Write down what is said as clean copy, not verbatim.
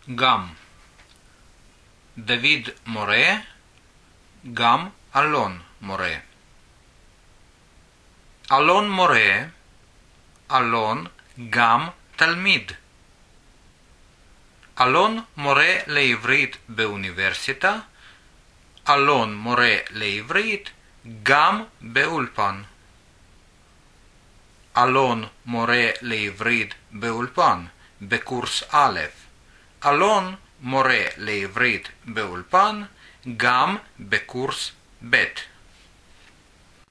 גם. דוד מורה, גם אלון מורה. אלון מורה, אלון גם תלמיד. אלון מורה לעברית באוניברסיטה, אלון מורה לעברית גם באולפן. אלון מורה לעברית באולפן בקורס א', אלון מורה לעברית באולפן גם בקורס ב'.